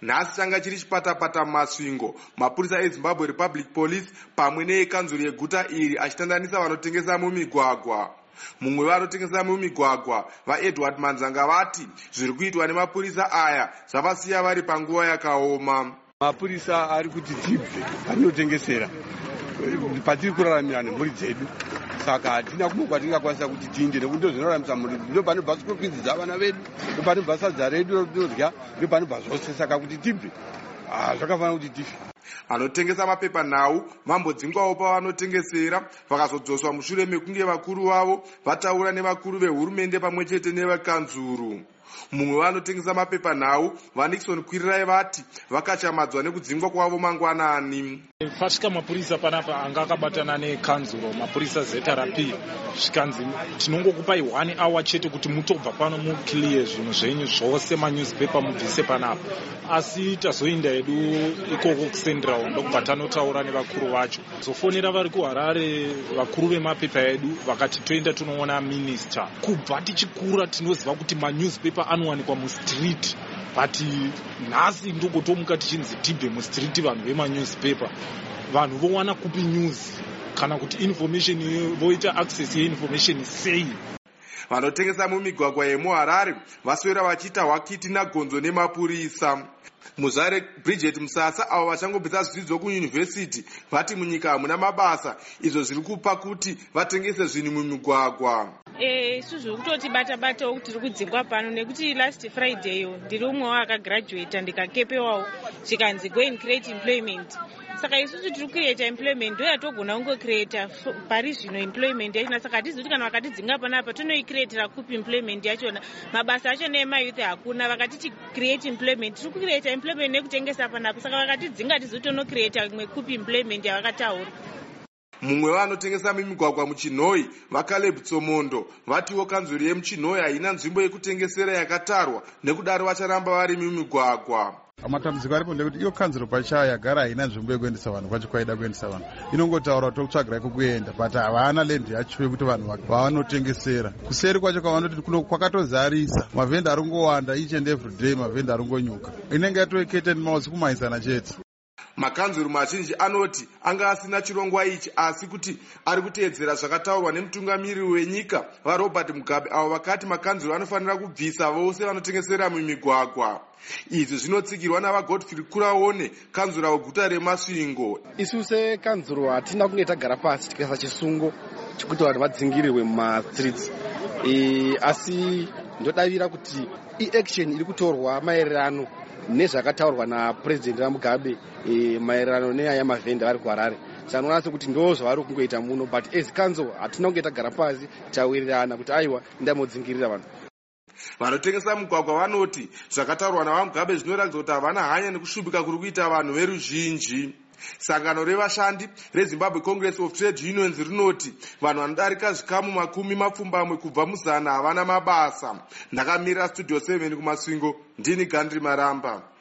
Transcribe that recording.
Nhasi changa chiri chipatapata mumasvingo, mapurisa eZimbabwe Republic Police pamwe neekanzuru yeguta iri achitandanisa vanotengesa mumigwagwa. Mumwe vanotengesa mumigwagwa, vaEdward Manzanga vati zviri kuitwa nemapurisa aya zvavasiya vari panguva yakaoma. Mapurisa ari kuti tibve patinotengesera patiri kuraramira nemhuri dzedu, saka hatina kumwe kwatingakwanisa kuti tiinde nekuti ndozvinoraramisa mhuri, ndopanobva school fees dzavana vedu, ndopanobva sadza redu rotorya, ndopanobva zvose, saka kuti tibve zvakafanira kuti tife. Vanotengesa mapepanhau vambodzingwawo pavanotengesera vakazodzoswa mushure mekunge vakuru vavo vataura nevakuru vehurumende pamwe chete nevekanzuru. Mumwe vanotengesa mapepanhau vaNixon Kwirirai vati vakachamadzwa nekudzingwa kwavo mangwanani. Pasvika mapurisa panapa anga akabatana nekanzuro, mapurisa ZRP, zvikanzi tinongokupai 1 hour chete kuti mutobva pano mukiliye zvinhu zvenyu zvose, manewspaper mubvise panapa. Asi tazoenda hedu ikoko kuCentral ndokubva tanotaura nevakuru vacho, zofonera vari kuHarare vakuru vemapepa edu vakati toenda tunoona minista. Kubva tichikura tinoziva kuti manewspaper anowanikwa mustreet, but nhasi ndogotomuka tichinzi tibve mustreet vanhu vemanewspaper. Vanhu vowana kupi news kana kuti information voita access yeinformation sei? Vanotengesa mumigwagwa yemuHarare vaswera vachiita hwakiti nagonzo nemapurisa. Muzvare Bridget Musasa avo vachangobvisa zvidzidzo kuyunivhesiti vati munyika hamuna mabasa, izvo zviri kupa kuti vatengese zvinhu mumigwagwa. Isu zviri kutotibata-batawo kuti tiri kudzingwa pano nekuti last Friday yo ndiri umwe wakagraduata ndikakepewawo chikanzi go and create employment. Saka isusu tiri kucreata employment ndoya togona kungocreata pari zvino employment yachona, saka hatizivi kuti kana vakatidzinga panapa tonoicreatira kupi employment yachona. Mabasa achona emayouth hakuna, vakatiti create employment, tiri kucreata employment nekutengesa panapa, saka vakatidzinga hatizivi tonocreata kupi employment yavakataura. Mumwe vanotengesa mimigwagwa muChinhoyi, vaCaleb Tsomondo vatiwo kanzuro yemuChinhoyi haina nzvimbo yekutengesera yakatarwa, nekudaro vacharamba vari mumigwagwa. Matambudziko aripo ndekuti iyo kanzuro pachayo yagara haina nzvimbo yekuendesa vanhu pachikwaida kuendesa vanhu, inongotaura kuti tokutsvagirai kwekuenda, but havana lendi yacho yekuti vanhu vavanotengesera. Kuseri kwacho kwavanoti kwakatozarisa, mavhenda aringowanda each and every day, mavhenda aringonyuka, inenge yatoekete mausi kumaisana chete. Makanzuru mazhinji anoti anga asina chirongwa ichi, asi kuti ari kuteedzera zvakataurwa nemutungamiriri wenyika vaRobert Mugabe, avo vakati makanzuru anofanira kubvisa vose vanotengesera mumigwagwa. Izvi zvinotsigirwa navaGodfrey Kuraone, kanzura weguta reMasvingo. Isu sekanzuro hatina kunge tagara pasi tikaisa chisungo chekuti vanhu vadzingirirwe mumastreets, asi ndodavira kuti iaction iri kutorwa maererano nezvakataurwa naPresident Mugabe maererano nenyaya mavhenda vari kuHarare. Sanoona sekuti ndo zvavari kungoita muno, but as council hatina kunge tagara pasi tawirirana kuti aiwa ndamodzingirira vanhu. Vanotengesa mugwagwa vanoti zvakataurwa navaMugabe zvinoratidza kuti havana hanya nekusvibika kuri kuita vanhu veruzhinji. Sangano revashandi reZimbabwe Congress of Trade Unions rinoti vanhu vanodarika zvikamu 10 kubva mu100 havana mabasa. Ndakamirira Studio 7 kuMasvingo, ndini Gandri Maramba.